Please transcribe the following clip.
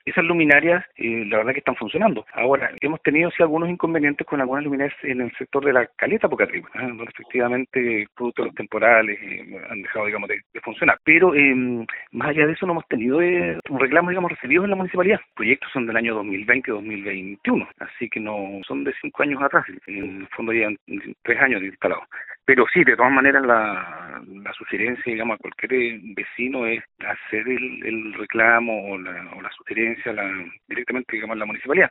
esas luminarias, la verdad que están funcionando. Ahora, hemos tenido sí algunos inconvenientes con algunas luminarias en el sector de la Caleta Pocatripa, donde efectivamente, producto de los temporales, han dejado, digamos, de funcionar. Pero más allá de eso, no hemos tenido un reclamo, digamos, recibidos en la municipalidad. Los proyectos son del año 2020-2021, así que no son de 5 años atrás. En el fondo llevan 3 años de instalado. Pero sí, de todas maneras, la sugerencia, digamos, a cualquier vecino es hacer el reclamo o la sugerencia directamente, digamos, a la municipalidad.